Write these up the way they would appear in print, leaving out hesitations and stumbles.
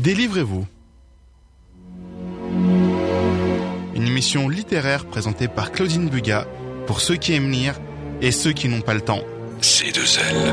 Délivrez-vous. Une émission littéraire présentée par Claudine Bugat pour ceux qui aiment lire et ceux qui n'ont pas le temps. C2L.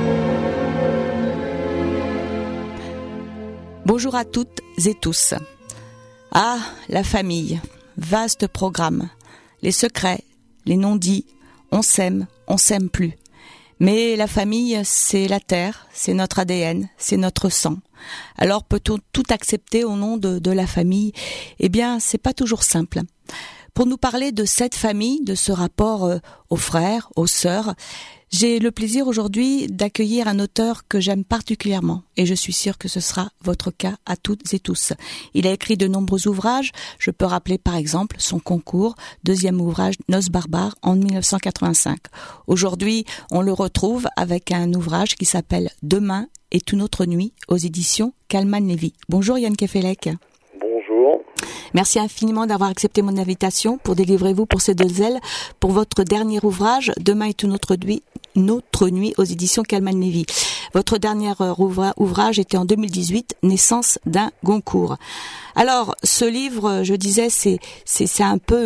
Bonjour à toutes et tous. Ah, la famille, vaste programme. Les secrets, les non-dits, on s'aime plus. Mais la famille, c'est la terre, c'est notre ADN, c'est notre sang. Alors peut-on tout accepter au nom de la famille ? Eh bien, c'est pas toujours simple. Pour nous parler de cette famille, de ce rapport aux frères, aux sœurs, j'ai le plaisir aujourd'hui d'accueillir un auteur que j'aime particulièrement et je suis sûre que ce sera votre cas à toutes et tous. Il a écrit de nombreux ouvrages, je peux rappeler par exemple son concours, deuxième ouvrage Noces barbares en 1985. Aujourd'hui, on le retrouve avec un ouvrage qui s'appelle Demain est une autre nuit aux éditions Kalman Levy. Bonjour Yann Kefelec. Bonjour. Merci infiniment d'avoir accepté mon invitation pour Délivrez-vous pour C2L pour votre dernier ouvrage Demain est une autre nuit aux éditions Kalman Levy. Votre dernier ouvrage était en 2018, Naissance d'un Goncourt. Alors, ce livre, je disais, c'est un peu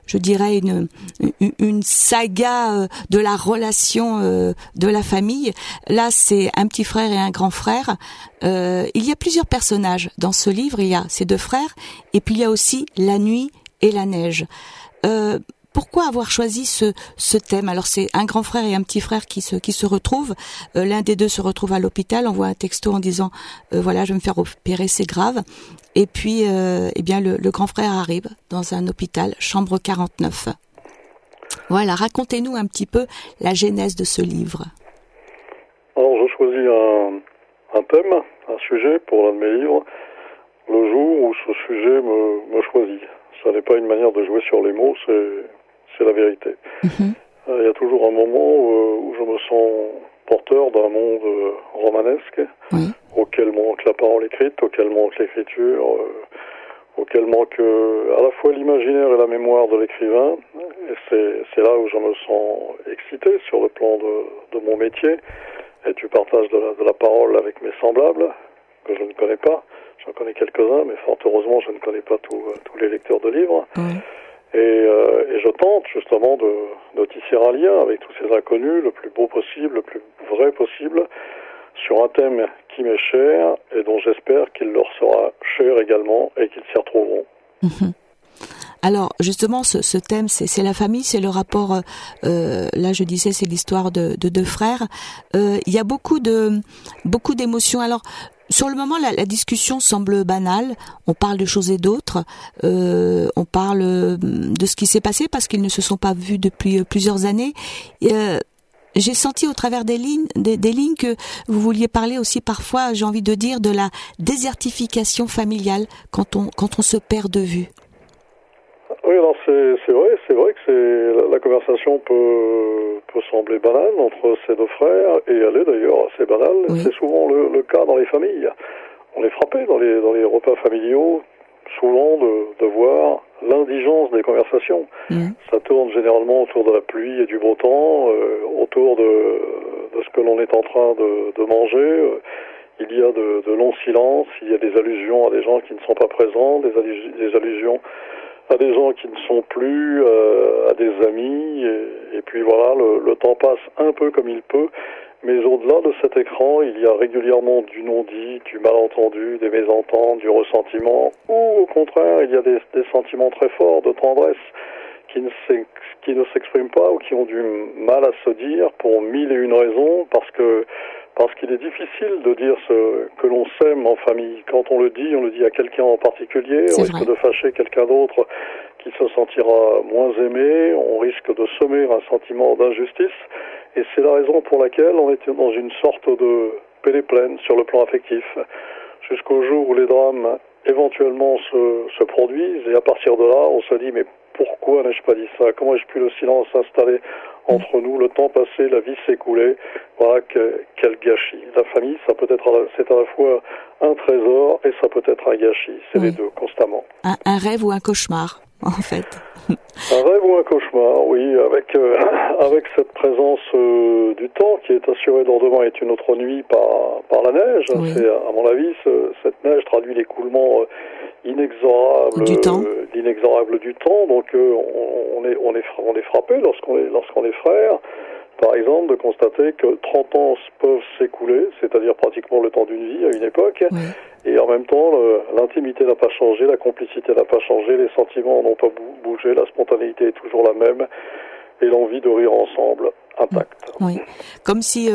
une saga de la relation de la famille. Là, c'est un petit frère et un grand frère. Il y a plusieurs personnages dans ce livre. Il y a ces deux frères et puis il y a aussi la nuit et la neige. Pourquoi avoir choisi ce thème ? Alors c'est un grand frère et un petit frère qui se retrouvent. L'un des deux se retrouve à l'hôpital. On voit un texto en disant voilà, je vais me faire opérer, c'est grave. Et puis eh bien le grand frère arrive dans un hôpital, chambre 49. Voilà, racontez-nous un petit peu la genèse de ce livre. Alors je choisis un thème, un sujet pour l'un de mes livres, le jour où ce sujet me choisit. Ça n'est pas une manière de jouer sur les mots, c'est la vérité. Mm-hmm. Il y a toujours un moment où je me sens porteur d'un monde romanesque, oui, auquel manque la parole écrite, auquel manque l'écriture, auquel manque à la fois l'imaginaire et la mémoire de l'écrivain. Et c'est là où je me sens excité sur le plan de mon métier et du partage de la parole avec mes semblables, que je ne connais pas. J'en connais quelques-uns, mais fort heureusement, je ne connais pas tous les lecteurs de livres. oui. Et je tente justement de tisser un lien avec tous ces inconnus, le plus beau possible, le plus vrai possible, sur un thème qui m'est cher et dont j'espère qu'il leur sera cher également et qu'ils s'y retrouveront. Mm-hmm. Alors justement, ce thème, c'est la famille, c'est le rapport. Là, je disais, c'est l'histoire de deux frères. Il y a beaucoup d'émotions. Alors. Sur le moment, la discussion semble banale. On parle de choses et d'autres. On parle de ce qui s'est passé parce qu'ils ne se sont pas vus depuis plusieurs années. J'ai senti au travers des lignes que vous vouliez parler aussi parfois, j'ai envie de dire, de la désertification familiale quand on se perd de vue. Oui, alors c'est vrai que la conversation peut sembler banale entre ces deux frères, et elle est d'ailleurs assez banale. Oui. C'est souvent le cas dans les familles. On est frappé dans les repas familiaux, souvent de voir l'indigence des conversations. Ça tourne généralement autour de la pluie et du beau temps, autour de ce que l'on est en train de manger. Il y a de longs silences, il y a des allusions à des gens qui ne sont pas présents, des allusions à des gens qui ne sont plus, à des amis, et puis voilà, le temps passe un peu comme il peut, mais au-delà de cet écran, il y a régulièrement du non-dit, du malentendu, des mésententes, du ressentiment, ou au contraire, il y a des sentiments très forts de tendresse qui ne s'expriment pas ou qui ont du mal à se dire pour mille et une raisons, parce qu'il est difficile de dire ce que l'on s'aime en famille. Quand on le dit à quelqu'un en particulier, on risque de fâcher quelqu'un d'autre qui se sentira moins aimé, on risque de semer un sentiment d'injustice, et c'est la raison pour laquelle on est dans une sorte de pélépleine sur le plan affectif, jusqu'au jour où les drames éventuellement se produisent, et à partir de là, on se dit, mais pourquoi n'ai-je pas dit ça ? Comment ai-je pu le silence s'installer entre nous, le temps passé, la vie s'écouler ? Voilà, quel gâchis. La famille, c'est à la fois un trésor et ça peut être un gâchis. C'est les deux, constamment. Un rêve ou un cauchemar ? en fait. Un rêve ou un cauchemar, oui, avec cette présence du temps qui est assurée dans demain est une autre nuit par la neige. Oui. C'est, à mon avis, cette neige traduit l'écoulement inexorable du temps. L'inexorable du temps. Donc on est frappé lorsqu'on est frère, par exemple, de constater que 30 ans peuvent s'écouler, c'est-à-dire pratiquement le temps d'une vie à une époque. Oui. Et en même temps, l'intimité n'a pas changé, la complicité n'a pas changé, les sentiments n'ont pas bougé, la spontanéité est toujours la même, et l'envie de rire ensemble intacte. Oui, comme si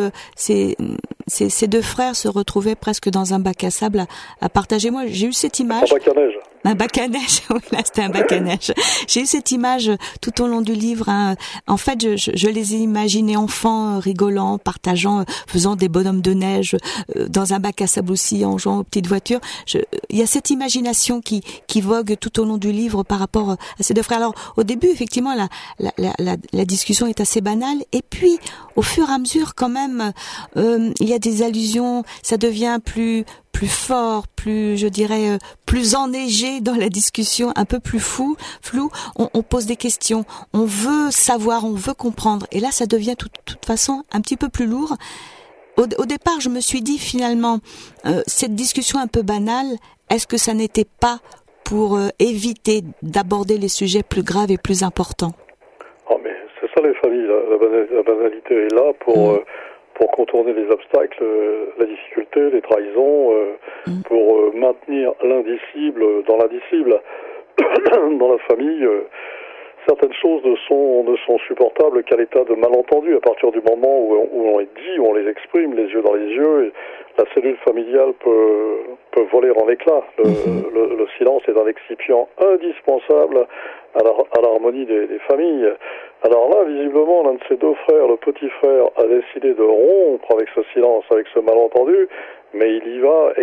ces deux frères se retrouvaient presque dans un bac à sable à partager. Moi, j'ai eu cette image. Un bac à neige. Un bac à neige, oui, là c'était un bac à neige. J'ai eu cette image tout au long du livre. Hein. En fait, je les ai imaginés enfants rigolant, partageant, faisant des bonhommes de neige dans un bac à sable aussi, en jouant aux petites voitures. Il y a cette imagination qui vogue tout au long du livre par rapport à ces deux frères. Alors, au début, effectivement, la discussion est assez banale, et puis, au fur et à mesure, quand même, il y a des allusions. Ça devient plus fort, plus, je dirais, plus enneigé dans la discussion, un peu plus flou. On pose des questions, on veut savoir, on veut comprendre. Et là, ça devient de toute façon un petit peu plus lourd. Au départ, je me suis dit finalement, cette discussion un peu banale, est-ce que ça n'était pas pour éviter d'aborder les sujets plus graves et plus importants? Oh, mais c'est ça les familles, la banalité est là pour contourner les obstacles, la difficulté, les trahisons, pour maintenir l'indicible dans l'indicible. Dans la famille, certaines choses ne sont supportables qu'à l'état de malentendu. À partir du moment où on les dit, où on les exprime, les yeux dans les yeux, la cellule familiale peut voler en éclats. Le silence est un excipient indispensable à l'harmonie des familles. Alors là, visiblement, l'un de ces deux frères, le petit frère, a décidé de rompre avec ce silence, avec ce malentendu, mais il y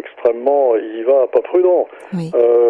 va pas prudent. Oui.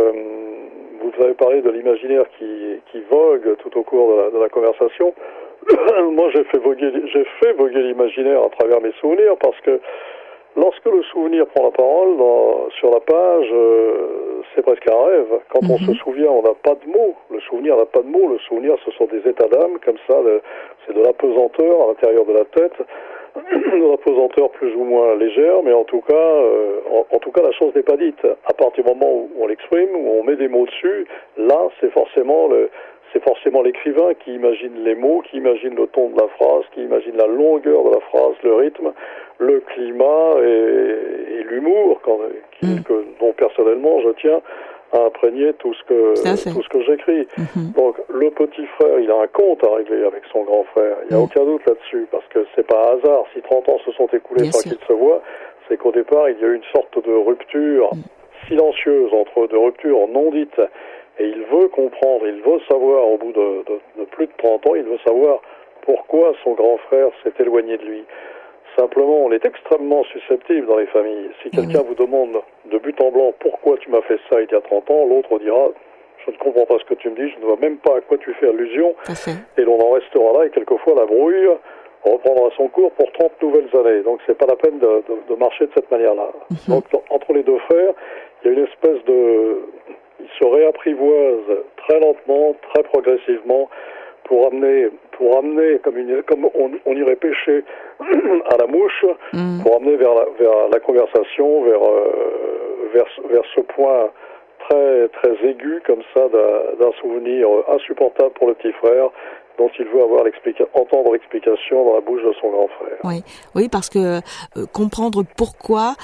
Vous avez parlé de l'imaginaire qui vogue tout au cours de la conversation. Moi, j'ai fait voguer l'imaginaire à travers mes souvenirs, parce que lorsque le souvenir prend la parole sur la page, c'est presque un rêve. Quand on se souvient, on n'a pas de mots. Le souvenir n'a pas de mots. Le souvenir, ce sont des états d'âme, comme ça. C'est de l'apesanteur à l'intérieur de la tête, de l'apesanteur plus ou moins légère, mais en tout cas, la chose n'est pas dite. À partir du moment où on l'exprime, où on met des mots dessus, là, c'est forcément l'écrivain qui imagine les mots, qui imagine le ton de la phrase, qui imagine la longueur de la phrase, le rythme, le climat et l'humour dont personnellement je tiens à imprégner tout ce que j'écris. Donc le petit frère, il a un compte à régler avec son grand frère. Il n'y a aucun doute là-dessus, parce que c'est pas un hasard si 30 ans se sont écoulés sans qu'ils se voient. C'est qu'au départ, il y a eu une sorte de rupture silencieuse, de rupture non dite. Et il veut comprendre, il veut savoir, au bout de plus de 30 ans, il veut savoir pourquoi son grand frère s'est éloigné de lui. Simplement, on est extrêmement susceptible dans les familles. Si quelqu'un vous demande de but en blanc pourquoi tu m'as fait ça il y a 30 ans, l'autre dira je ne comprends pas ce que tu me dis, je ne vois même pas à quoi tu fais allusion. Et l'on en restera là, et quelquefois la brouille reprendra son cours pour 30 nouvelles années. Donc c'est pas la peine de marcher de cette manière-là. Donc entre les deux frères, il y a une espèce ils se réapprivoisent très lentement, très progressivement, pour amener comme on irait pêcher à la mouche, pour amener vers la conversation, vers ce point très très aigu comme ça d'un souvenir insupportable pour le petit frère, dont il veut entendre l'explication dans la bouche de son grand frère. Oui, parce que comprendre pourquoi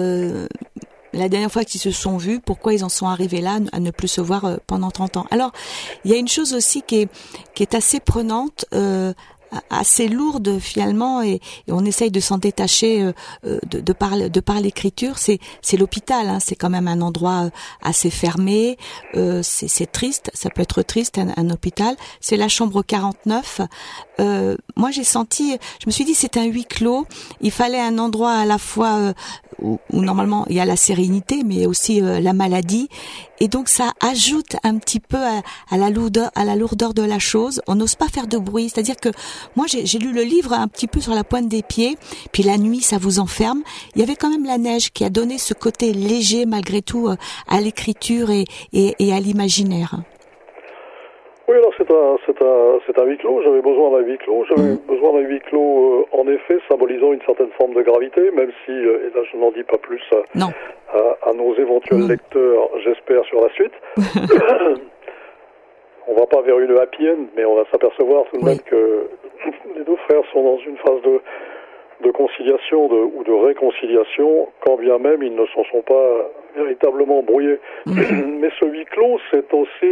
la dernière fois qu'ils se sont vus, pourquoi ils en sont arrivés là à ne plus se voir pendant 30 ans. Alors, il y a une chose aussi qui est assez prenante, assez lourde finalement, et on essaye de s'en détacher de par l'écriture. C'est l'hôpital, hein, c'est quand même un endroit assez fermé, c'est triste, ça peut être triste un hôpital. C'est la chambre 49. Moi je me suis dit c'est un huis clos, il fallait un endroit à la fois où normalement il y a la sérénité mais aussi la maladie, et donc ça ajoute un petit peu à la lourdeur de la chose. On n'ose pas faire de bruit, c'est-à-dire que moi j'ai lu le livre un petit peu sur la pointe des pieds, puis la nuit ça vous enferme. Il y avait quand même la neige qui a donné ce côté léger malgré tout à l'écriture et à l'imaginaire. Oui, alors c'est un huis clos. J'avais besoin d'un huis clos. Besoin d'un huis clos, en effet, symbolisant une certaine forme de gravité, même si, et là je n'en dis pas plus à nos éventuels lecteurs, j'espère, sur la suite. On va pas vers une happy end, mais on va s'apercevoir tout de même que les deux frères sont dans une phase de conciliation ou de réconciliation, quand bien même ils ne s'en sont pas véritablement brouillés. Mais ce huis clos, c'est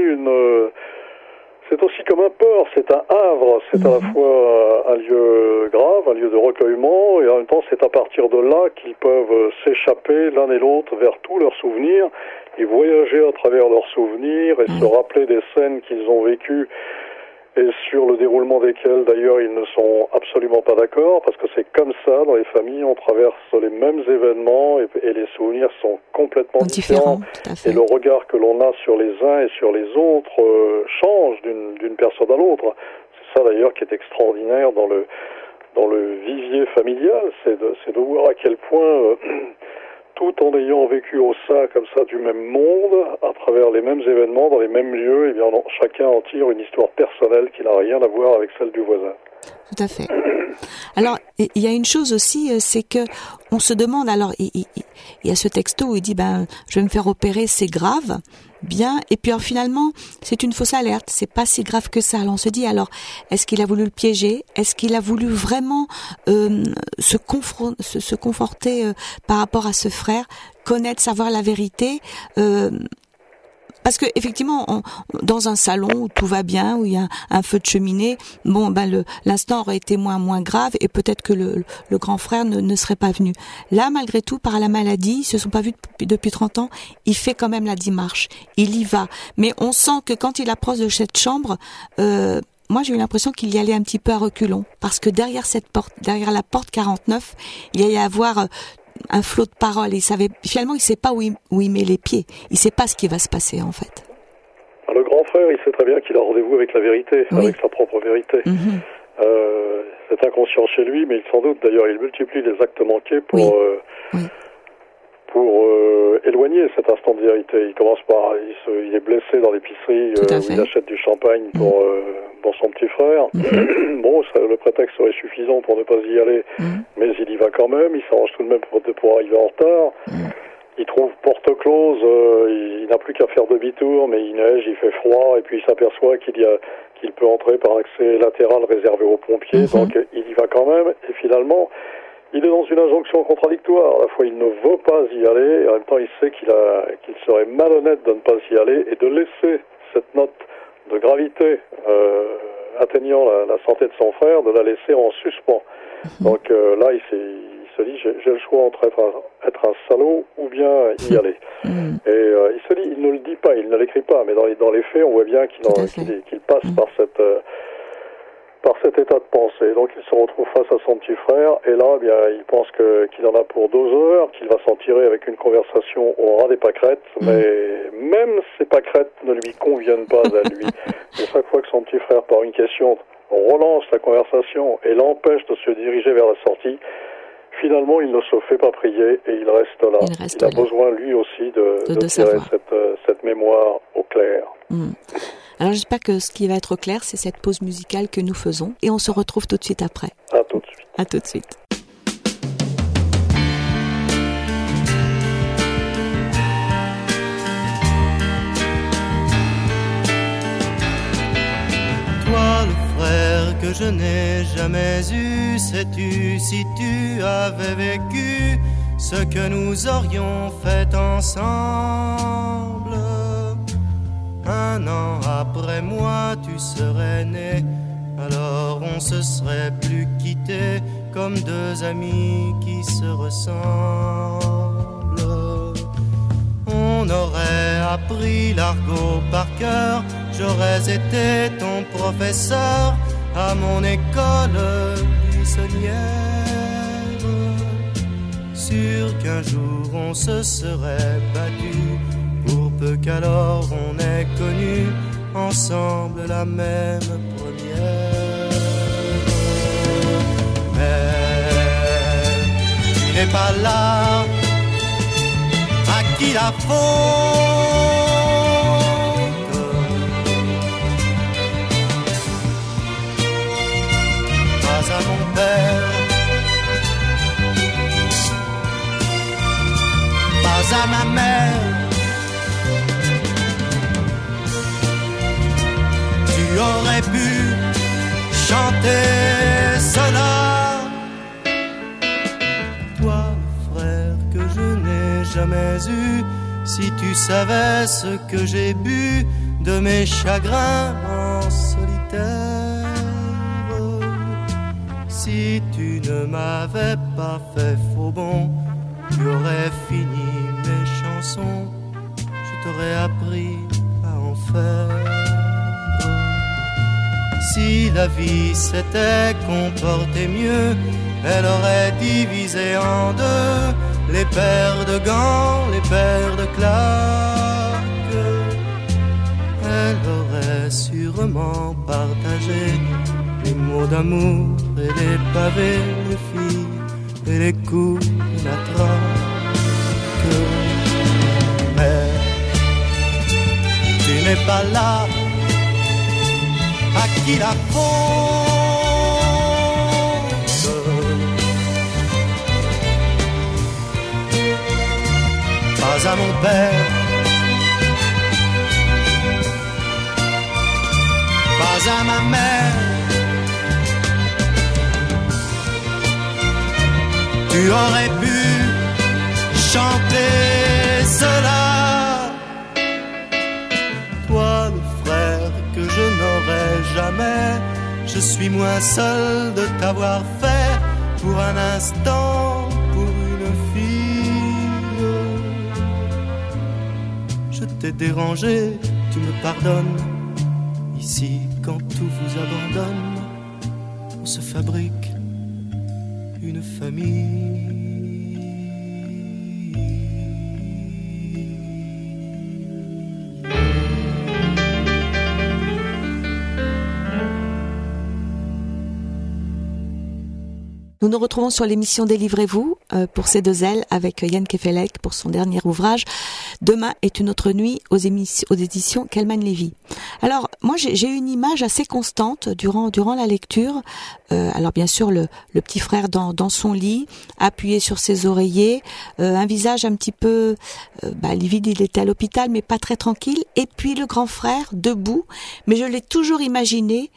aussi comme un port, c'est un havre, c'est à la fois un lieu grave, un lieu de recueillement, et en même temps c'est à partir de là qu'ils peuvent s'échapper l'un et l'autre vers tous leurs souvenirs, et voyager à travers leurs souvenirs, et se rappeler des scènes qu'ils ont vécues, et sur le déroulement desquelles d'ailleurs ils ne sont absolument pas d'accord, parce que c'est comme ça dans les familles, on traverse les mêmes événements et les souvenirs sont complètement différents. Et le regard que l'on a sur les uns et sur les autres change d'une personne à l'autre. C'est ça d'ailleurs qui est extraordinaire dans le vivier familial, c'est de voir à quel point tout en ayant vécu au sein comme ça du même monde, à travers les mêmes événements, dans les mêmes lieux, eh bien chacun en tire une histoire personnelle qui n'a rien à voir avec celle du voisin. Tout à fait. Alors, il y a une chose aussi, c'est que on se demande, alors, il y a ce texto où il dit, je vais me faire opérer, c'est grave, bien, et puis alors, finalement, c'est une fausse alerte, c'est pas si grave que ça. Alors, on se dit, alors, est-ce qu'il a voulu le piéger? Est-ce qu'il a voulu vraiment se conforter par rapport à ce frère, connaître, savoir la vérité parce que effectivement, dans un salon où tout va bien, où il y a un feu de cheminée, l'instant aurait été moins grave et peut-être que le grand frère ne serait pas venu. Là, malgré tout, par la maladie, ils se sont pas vus depuis 30 ans. Il fait quand même la démarche. Il y va. Mais on sent que quand il approche de cette chambre, moi, j'ai eu l'impression qu'il y allait un petit peu à reculons, parce que derrière cette porte, derrière la porte 49, il y a y avoir un flot de paroles. Il sait pas où il met les pieds. Il sait pas ce qui va se passer, en fait. Le grand frère, il sait très bien qu'il a rendez-vous avec la vérité, avec sa propre vérité. C'est inconscient chez lui, mais sans doute, d'ailleurs, il multiplie les actes manqués pour éloigner cet instant de vérité. Il commence par, il est blessé dans l'épicerie où il achète du champagne pour son petit frère. Le prétexte serait suffisant pour ne pas y aller, mais il y va quand même. Il s'arrange tout de même pour arriver en retard. Il trouve porte close, il n'a plus qu'à faire demi-tour, mais il neige, il fait froid, et puis il s'aperçoit qu'il peut entrer par accès latéral réservé aux pompiers, donc il y va quand même, et finalement, il est dans une injonction contradictoire. À la fois, il ne veut pas y aller, et en même temps, il sait qu'il serait malhonnête de ne pas y aller, et de laisser cette note de gravité atteignant la santé de son frère, de la laisser en suspens. Donc là, il se dit, j'ai le choix entre être un salaud ou bien y aller. Et il se dit, il ne le dit pas, il ne l'écrit pas, mais dans les faits, on voit bien qu'il passe par cet état de pensée. Donc il se retrouve face à son petit frère, et là, il pense qu'il en a pour 2 heures, qu'il va s'en tirer avec une conversation au ras des pâquerettes, mais même ces pâquerettes ne lui conviennent pas à lui. Et chaque fois que son petit frère, par une question, relance la conversation et l'empêche de se diriger vers la sortie, finalement, il ne se fait pas prier et il reste là. Il a besoin, lui aussi, de tirer cette mémoire au clair. Alors, j'espère que ce qui va être clair, c'est cette pause musicale que nous faisons. Et on se retrouve tout de suite après. À tout de suite. À tout de suite. Toi, le frère que je n'ai jamais eu, sais-tu si tu avais vécu ce que nous aurions fait ensemble? 1 an après moi, tu serais né, alors on se serait plus quittés comme 2 amis qui se ressemblent. On aurait appris l'argot par cœur, j'aurais été ton professeur à mon école buissonnière. Sûr qu'un jour on se serait battu, pour peu qu'alors on ait connu ensemble la même première. Mais tu n'es pas là, à qui la faute? pas à ma mère. Tu aurais pu chanter cela. Toi, frère, que je n'ai jamais eu, si tu savais ce que j'ai bu de mes chagrins en solitaire. Si tu ne m'avais pas fait faux bond, tu aurais fini mes chansons, je t'aurais appris à en faire. Si la vie s'était comportée mieux, elle aurait divisé en deux les paires de gants, les paires de claques. Elle aurait sûrement partagé les mots d'amour et les pavés, les filles et les coups de la traque. Mais tu n'es pas là, à qui la faute? Pas à mon père, pas à ma mère. Tu aurais pu chanter cela. Toi, le frère que je n'aurai jamais, je suis moins seul de t'avoir fait pour un instant, pour une fille. Je t'ai dérangé, tu me pardonnes. Ici, quand tout vous abandonne, on se fabrique une famille. Nous nous retrouvons sur l'émission Délivrez-vous pour ces deux ailes avec Yann Kefelec pour son dernier ouvrage. Demain est une autre nuit aux éditions Kelman Lévy. Alors moi j'ai une image assez constante durant la lecture. Alors bien sûr le petit frère dans son lit, appuyé sur ses oreillers, un visage un petit peu livide, il était à l'hôpital mais pas très tranquille. Et puis le grand frère debout, mais je l'ai toujours imaginé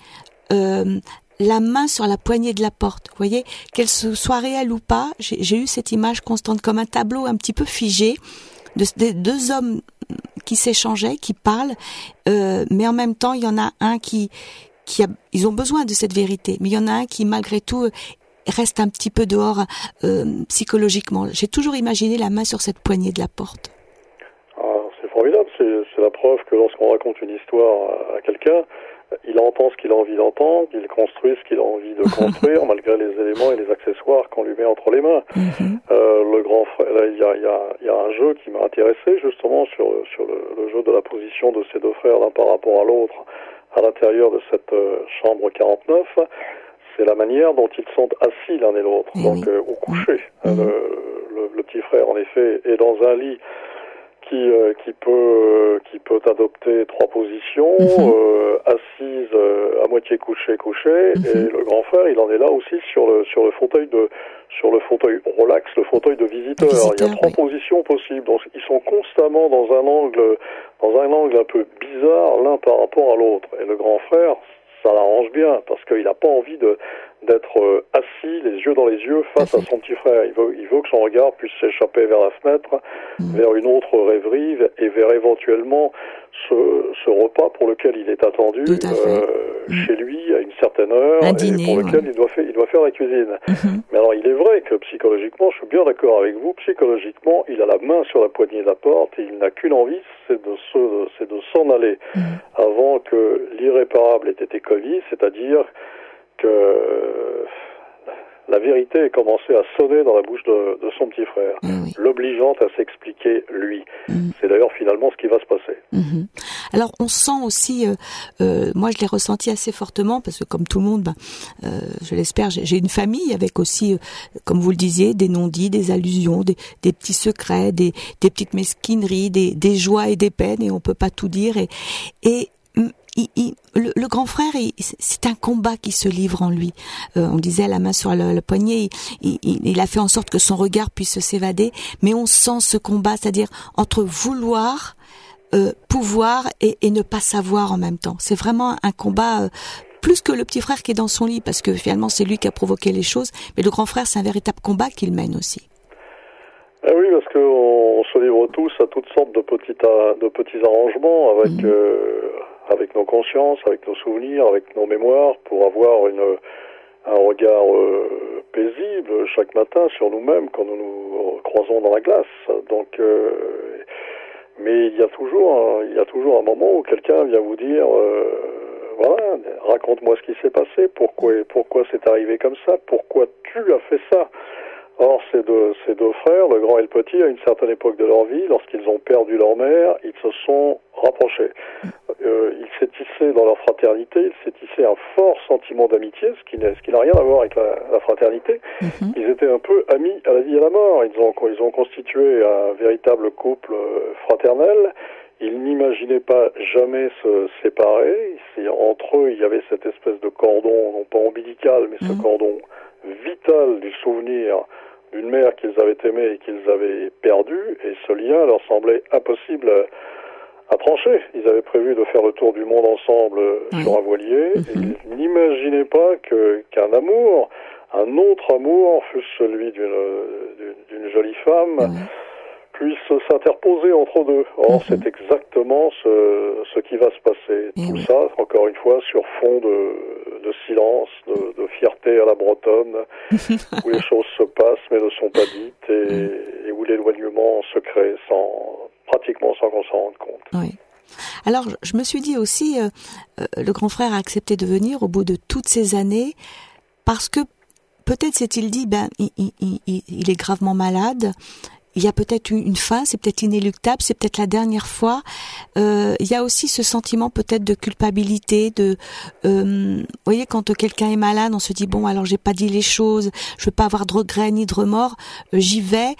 la main sur la poignée de la porte. Vous voyez, qu'elle soit réelle ou pas, j'ai eu cette image constante comme un tableau un petit peu figé de deux hommes qui s'échangeaient, qui parlent, mais en même temps, il y en a un ils ont besoin de cette vérité, mais il y en a un qui, malgré tout, reste un petit peu dehors psychologiquement. J'ai toujours imaginé la main sur cette poignée de la porte. C'est formidable, c'est la preuve que lorsqu'on raconte une histoire à quelqu'un, il entend ce qu'il a envie d'entendre, il construit ce qu'il a envie de construire, malgré les éléments et les accessoires qu'on lui met entre les mains. Le grand frère, il y a un jeu qui m'a intéressé justement sur le jeu de la position de ces deux frères l'un par rapport à l'autre à l'intérieur de cette chambre 49. C'est la manière dont ils sont assis l'un et l'autre, au coucher. Le petit frère, en effet, est dans un lit qui peut adopter trois positions, assise, à moitié couchée, et le grand frère, il en est là aussi sur le fauteuil relax, le fauteuil de visiteur. Il y a trois positions possibles, donc ils sont constamment dans un angle un peu bizarre l'un par rapport à l'autre. Et le grand frère, ça l'arrange bien parce qu'il n'a pas envie d'être assis, les yeux dans les yeux, face à son petit frère. Il veut que son regard puisse s'échapper vers la fenêtre, vers une autre rêverie et vers éventuellement ce repas pour lequel il est attendu chez lui à une certaine heure et pour lequel il doit faire la cuisine. Mais alors il est vrai que psychologiquement, je suis bien d'accord avec vous, psychologiquement, il a la main sur la poignée de la porte et il n'a qu'une envie, c'est de s'en aller avant que l'irréparable ait été commis, c'est-à-dire que la vérité ait commencé à sonner dans la bouche de son petit frère, l'obligeant à s'expliquer lui. C'est d'ailleurs finalement ce qui va se passer. Alors on sent aussi, moi je l'ai ressenti assez fortement parce que comme tout le monde, je l'espère, j'ai une famille avec aussi, comme vous le disiez, des non-dits, des allusions, des petits secrets, des petites mesquineries, des joies et des peines et on peut pas tout dire et le grand frère, c'est un combat qui se livre en lui. On disait la main sur le poignet, il a fait en sorte que son regard puisse s'évader, mais on sent ce combat, c'est-à-dire entre vouloir, pouvoir et ne pas savoir en même temps. C'est vraiment un combat plus que le petit frère qui est dans son lit, parce que finalement c'est lui qui a provoqué les choses, mais le grand frère, c'est un véritable combat qu'il mène aussi. Ah oui, parce qu'on se livre tous à toutes sortes de petits arrangements avec nos consciences, avec nos souvenirs, avec nos mémoires, pour avoir un regard paisible chaque matin sur nous-mêmes quand nous nous croisons dans la glace. Donc, mais il y a toujours un moment où quelqu'un vient vous dire, voilà, raconte-moi ce qui s'est passé, pourquoi c'est arrivé comme ça, pourquoi tu as fait ça. Or, ces deux frères, le grand et le petit, à une certaine époque de leur vie, lorsqu'ils ont perdu leur mère, ils se sont rapprochés. Il s'est tissé dans leur fraternité, il s'est tissé un fort sentiment d'amitié, ce qui n'a rien à voir avec la fraternité. Ils étaient un peu amis à la vie et à la mort. Ils ont constitué un véritable couple fraternel. Ils n'imaginaient pas jamais se séparer. Entre eux, il y avait cette espèce de cordon, non pas ombilical, mais ce cordon vital du souvenir d'une mère qu'ils avaient aimée et qu'ils avaient perdue, et ce lien leur semblait impossible à trancher. Ils avaient prévu de faire le tour du monde ensemble sur un voilier, et ils n'imaginaient pas qu'un amour, un autre amour, fût celui d'une jolie femme, puisse s'interposer entre deux. Or, c'est exactement ce qui va se passer. Tout ça, encore une fois, sur fond de silence, de fierté à la bretonne, où les choses se passent mais ne sont pas dites, et où l'éloignement se crée pratiquement sans qu'on s'en rende compte. Oui. Alors, je me suis dit aussi, le grand frère a accepté de venir au bout de toutes ces années, parce que peut-être s'est-il dit, il est gravement malade, il y a peut-être une fin, c'est peut-être inéluctable, c'est peut-être la dernière fois. Il y a aussi ce sentiment peut-être de culpabilité, vous voyez, quand quelqu'un est malade, on se dit bon, alors j'ai pas dit les choses, je veux pas avoir de regrets ni de remords, j'y vais.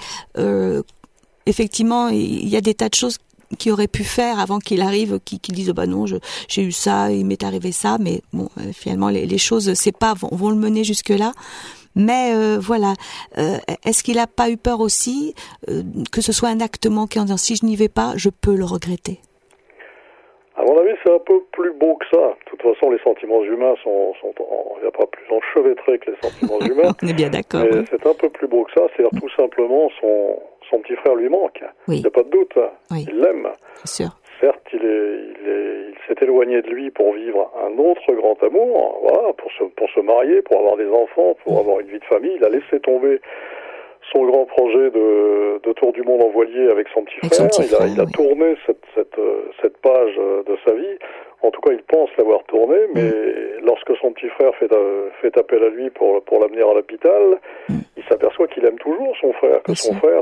Effectivement, il y a des tas de choses qu'il aurait pu faire avant qu'il arrive, qui disent bah non, j'ai eu ça, il m'est arrivé ça, mais bon, finalement les choses, c'est pas vont le mener jusque là. Mais voilà, est-ce qu'il n'a pas eu peur aussi que ce soit un acte manqué en disant si je n'y vais pas, je peux le regretter? À mon avis, c'est un peu plus beau que ça. De toute façon, les sentiments humains il n'y a pas plus enchevêtrés que les sentiments humains. On est bien d'accord. Mais c'est un peu plus beau que ça. C'est-à-dire tout simplement son petit frère lui manque. Il n'y a pas de doute. Il l'aime. C'est sûr. Certes, il s'est éloigné de lui pour vivre un autre grand amour, voilà, pour se marier, pour avoir des enfants, pour avoir une vie de famille. Il a laissé tomber son grand projet de tour du monde en voilier avec son petit frère. Il a tourné cette page de sa vie. En tout cas, il pense l'avoir tourné, mais lorsque son petit frère fait appel à lui pour l'amener à l'hôpital, il s'aperçoit qu'il aime toujours son frère, que son frère,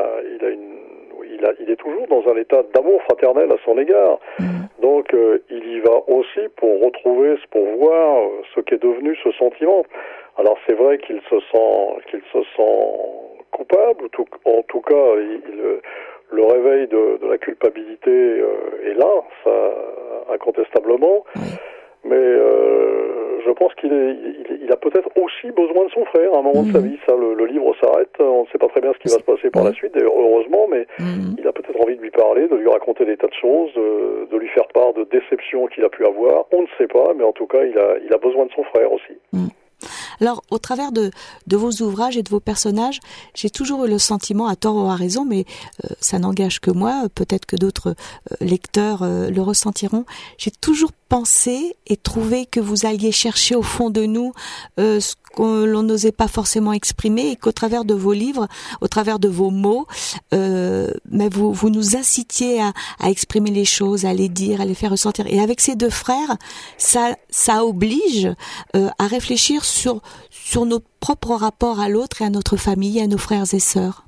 il est toujours dans un état d'amour fraternel à son égard. Donc, il y va aussi pour voir ce qu'est devenu ce sentiment. Alors, c'est vrai qu'il se sent coupable, en tout cas, le réveil de la culpabilité est là, ça, incontestablement. Mais je pense qu'il a peut-être aussi besoin de son frère à un moment de sa vie. Ça, le livre s'arrête, on ne sait pas très bien ce qui va se passer par la suite, d'ailleurs, heureusement, mais il a peut-être envie de lui parler, de lui raconter des tas de choses, de lui faire part de déceptions qu'il a pu avoir. On ne sait pas, mais en tout cas, il a besoin de son frère aussi. Alors, au travers de vos ouvrages et de vos personnages, j'ai toujours eu le sentiment, à tort ou à raison, mais ça n'engage que moi, peut-être que d'autres lecteurs le ressentiront, j'ai toujours pensé et trouvé que vous alliez chercher au fond de nous ce que l'on n'osait pas forcément exprimer, et qu'au travers de vos livres, au travers de vos mots, mais vous nous incitiez à exprimer les choses, à les dire, à les faire ressentir. Et avec ces deux frères, ça oblige à réfléchir sur nos propres rapports à l'autre et à notre famille, à nos frères et sœurs.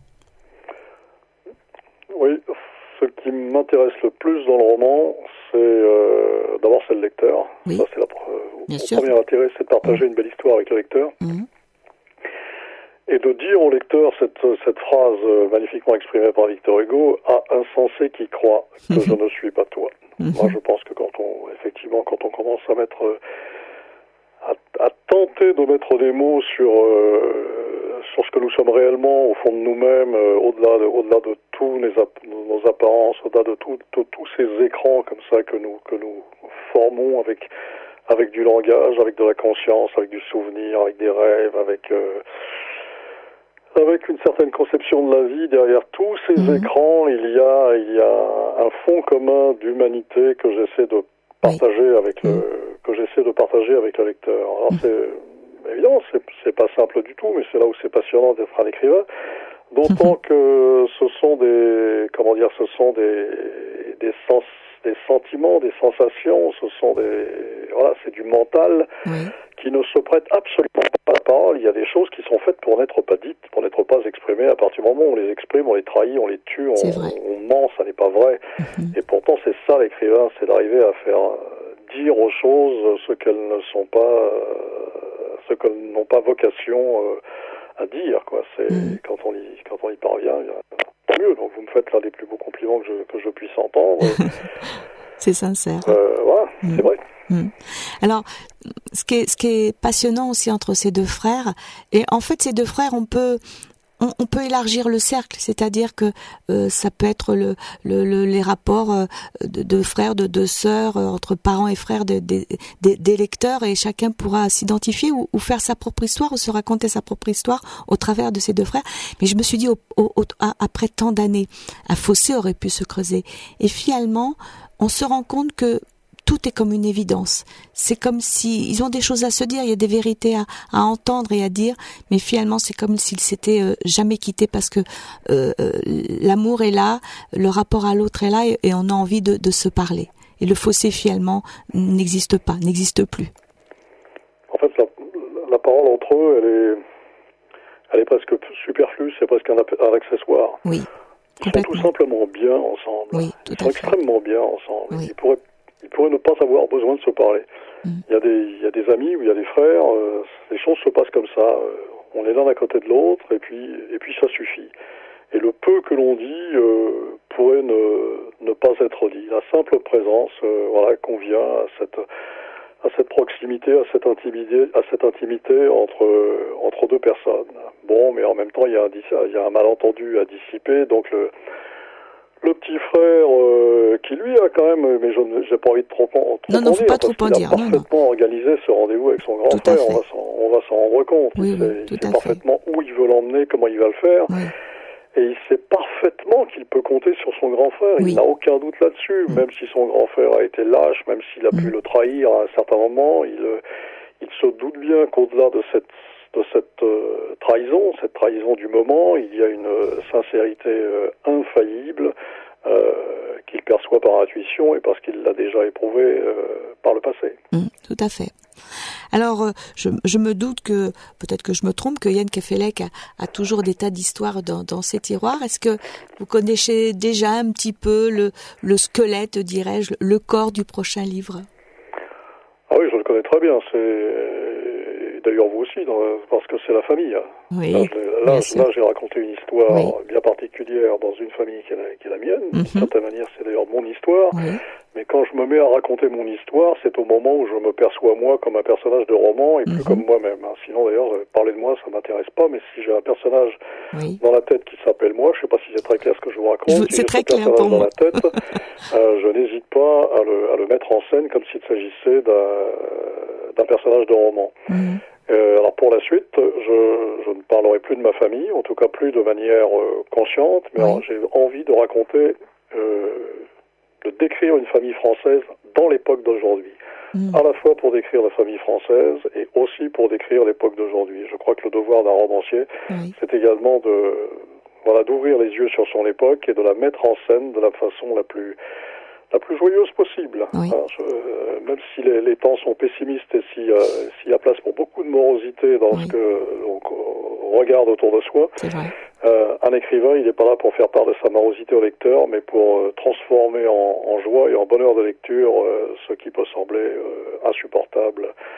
Oui, ce qui m'intéresse le plus dans le roman, c'est d'abord c'est le lecteur. Oui. Ça, c'est mon premier intérêt, c'est de partager une belle histoire avec le lecteur. Et Et de dire au lecteur cette phrase magnifiquement exprimée par Victor Hugo, « Ah, insensé qui croit que je ne suis pas toi ». Moi, je pense que quand on commence à mettre, à tenter de mettre des mots sur ce que nous sommes réellement au fond de nous-mêmes, au-delà de tous nos apparences, au-delà de tous ces écrans comme ça que nous formons avec du langage, avec de la conscience, avec du souvenir, avec des rêves, avec une certaine conception de la vie. Derrière tous ces écrans, il y a un fond commun d'humanité que j'essaie de partager avec le lecteur. Alors c'est évidemment, c'est pas simple du tout, mais c'est là où c'est passionnant d'être un écrivain. D'autant que ce sont des sentiments, des sensations, c'est du mental qui ne se prête absolument pas à la parole. Il y a des choses qui sont faites pour n'être pas dites, pour n'être pas exprimées. À partir du moment où on les exprime, on les trahit, on les tue, on ment, ça n'est pas vrai. Et pourtant, c'est ça l'écrivain, c'est d'arriver à faire dire aux choses ce qu'elles n'ont pas vocation à dire, quoi. C'est quand on y parvient, tant mieux. Donc vous me faites l'un des plus beaux compliments que je puisse entendre. C'est sincère. Voilà, c'est vrai. Alors, ce qui est passionnant aussi entre ces deux frères, et en fait ces deux frères, on peut élargir le cercle, c'est-à-dire que ça peut être les rapports de frères, de sœurs, entre parents et frères des lecteurs, et chacun pourra s'identifier ou faire sa propre histoire ou se raconter sa propre histoire au travers de ces deux frères. Mais je me suis dit, après tant d'années, un fossé aurait pu se creuser. Et finalement, on se rend compte que tout est comme une évidence. C'est comme si ils ont des choses à se dire, il y a des vérités à entendre et à dire, mais finalement c'est comme s'ils s'étaient jamais quittés parce que l'amour est là, le rapport à l'autre est là et on a envie de se parler. Et le fossé finalement n'existe plus. En fait, la parole entre eux, elle est presque superflue, c'est presque un accessoire. Oui. Ils sont tout simplement bien ensemble. Oui, tout à fait. Ils sont extrêmement bien ensemble. Oui. Ils pourraient ne pas avoir besoin de se parler. Il y a des amis ou il y a des frères, les choses se passent comme ça. On est l'un à côté de l'autre et puis ça suffit. Et le peu que l'on dit pourrait ne pas être dit. La simple présence convient à cette proximité, à cette intimité entre deux personnes. Bon, mais en même temps, il y a un malentendu à dissiper, donc le petit frère qui lui a quand même, mais j'ai pas envie de trop en dire. Non, faut pas trop en dire. Il a parfaitement organisé ce rendez-vous avec son grand frère. On va s'en rendre compte. Oui, il sait parfaitement où il veut l'emmener, comment il va le faire. Oui. Et il sait parfaitement qu'il peut compter sur son grand frère. Oui. Il n'a aucun doute là-dessus. Même si son grand frère a été lâche, même s'il a pu le trahir à un certain moment, il se doute bien qu'au-delà de cette trahison du moment, il y a une sincérité infaillible qu'il perçoit par intuition et parce qu'il l'a déjà éprouvé par le passé. Tout à fait. Alors, je me doute que, peut-être que je me trompe, que Yann Kefelec a toujours des tas d'histoires dans ses tiroirs. Est-ce que vous connaissez déjà un petit peu le squelette, dirais-je, le corps du prochain livre? Ah oui, je le connais très bien. D'ailleurs vous aussi, parce que c'est la famille. Oui, là j'ai raconté une histoire bien particulière dans une famille qui est la mienne. D'une certaine manière, c'est d'ailleurs mon histoire. Oui. Mais quand je me mets à raconter mon histoire, c'est au moment où je me perçois moi comme un personnage de roman et plus comme moi-même. Sinon, d'ailleurs, parler de moi, ça m'intéresse pas. Mais si j'ai un personnage dans la tête qui s'appelle moi, je sais pas si c'est très clair ce que je vous raconte. C'est très clair pour moi. Dans la tête, je n'hésite pas à le mettre en scène comme s'il s'agissait d'un personnage de roman. Alors pour la suite, je ne parlerai plus de ma famille, en tout cas plus de manière consciente, mais j'ai envie de raconter, de décrire une famille française dans l'époque d'aujourd'hui. À la fois pour décrire la famille française et aussi pour décrire l'époque d'aujourd'hui. Je crois que le devoir d'un romancier, c'est également d'ouvrir les yeux sur son époque et de la mettre en scène de la façon la plus joyeuse possible. Même si les temps sont pessimistes et s'il y a place pour beaucoup de morosité dans ce que l'on regarde autour de soi, un écrivain, il n'est pas là pour faire part de sa morosité au lecteur, mais pour transformer en joie et en bonheur de lecture ce qui peut sembler insupportable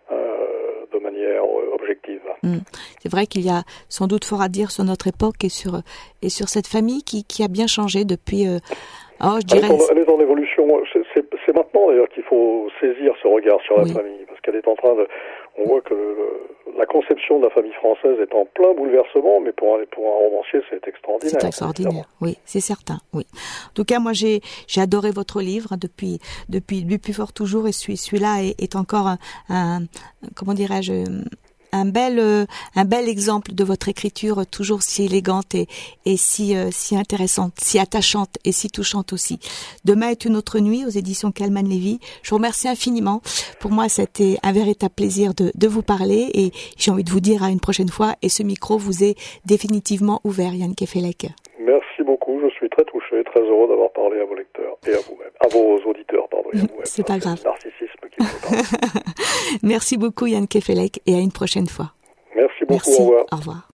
de manière objective. C'est vrai qu'il y a sans doute fort à dire sur notre époque et sur cette famille qui a bien changé depuis. Je dirais. Elle est en évolution. C'est maintenant d'ailleurs qu'il faut saisir ce regard sur la famille, parce qu'elle est en train de. On voit que la conception de la famille française est en plein bouleversement, mais pour un romancier, c'est extraordinaire. C'est extraordinaire, oui, c'est certain, oui. En tout cas, moi, j'ai adoré votre livre depuis fort toujours, et celui-là est encore comment dirais-je, un bel exemple de votre écriture, toujours si élégante et si intéressante, si attachante et si touchante aussi. Demain est une autre nuit aux éditions Calman Lévy. Je vous remercie infiniment. Pour moi, c'était un véritable plaisir de vous parler, et j'ai envie de vous dire à une prochaine fois, et ce micro vous est définitivement ouvert, Yann Kefelec. Merci beaucoup, je suis très touché, très heureux d'avoir parlé à vos lecteurs et à vous-même, à vos auditeurs, pardon, et à vous-même. C'est pas grave. C'est le narcissisme qui me parle. Merci beaucoup, Yann Kefelec, et à une prochaine fois. Merci beaucoup, Merci. au revoir. Au revoir.